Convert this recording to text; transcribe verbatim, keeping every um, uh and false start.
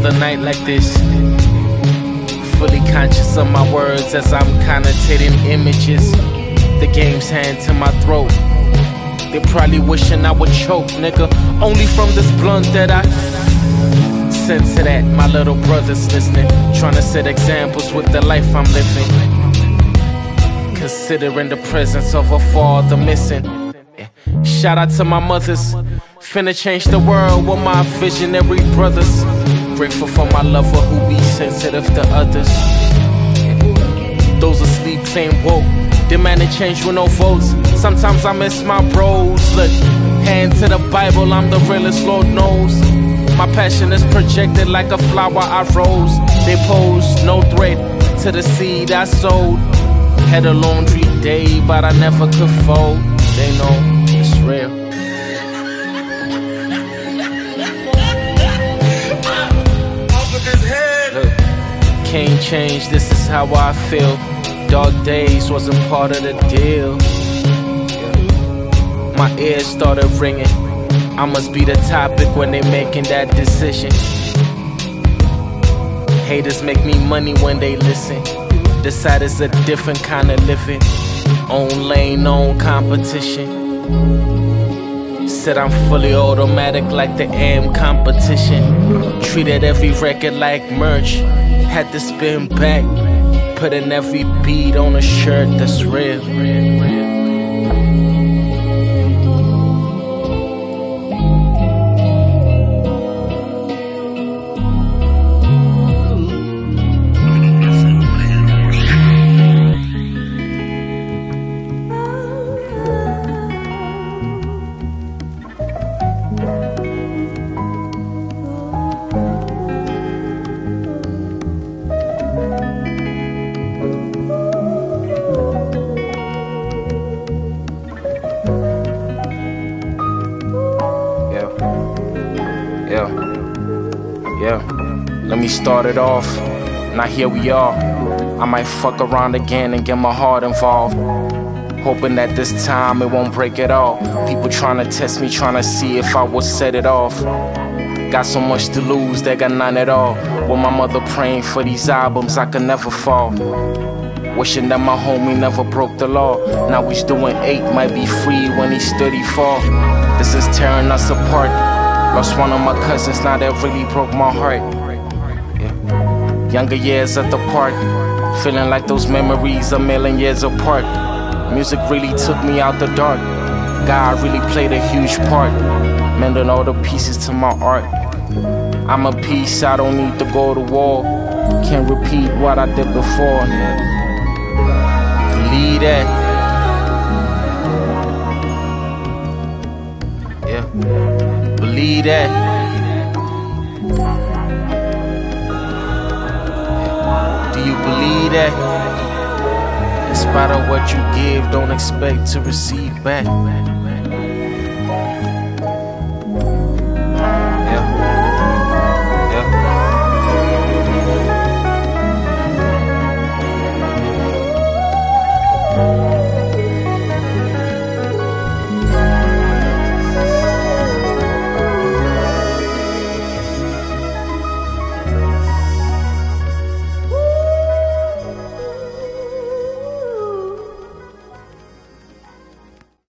another night like this. Fully conscious of my words as I'm connotating images. The game's hand to my throat. They probably wishing I would choke, nigga. Only from this blunt that I sense to that. My little brother's listening, trying to set examples with the life I'm living. Considering the presence of a father missing. Yeah. Shout out to my mothers. Finna change the world with my visionary brothers. Grateful for my lover who be sensitive to others. Yeah. Those asleep ain't woke. Demanding change with no votes. Sometimes I miss my bros. Look, hand to the Bible, I'm the realest, Lord knows. My passion is projected like a flower I rose. They pose, no threat to the seed I sowed. Had a laundry day, but I never could fold. They know it's real. Look, can't change, this is how I feel. Dark days wasn't part of the deal. Yeah. My ears started ringing. I must be the topic when they making that decision. Haters make me money when they listen. Decide it's a different kind of living. Own lane, own competition. Said I'm fully automatic like the A M competition. Treated every record like merch. Had to spin back. Putting every beat on a shirt that's real. Yeah, yeah, let me start it off. Now here we are. I might fuck around again and get my heart involved. Hoping that this time it won't break at all. People trying to test me, trying to see if I will set it off. Got so much to lose, they got none at all. With my mother praying for these albums, I could never fall. Wishing that my homie never broke the law. Now he's doing eight, might be free when he's thirty-four. This is tearing us apart. Lost one of my cousins, now that really broke my heart. Yeah. Younger years at the park, feeling like those memories a million years apart. Music really took me out the dark. God really played a huge part, mending all the pieces to my art. I'm a piece, I don't need to go to war. Can't repeat what I did before. Yeah. Believe that. Yeah. Believe that. Do you believe that? In spite of what you give, don't expect to receive back. Yeah. Yeah.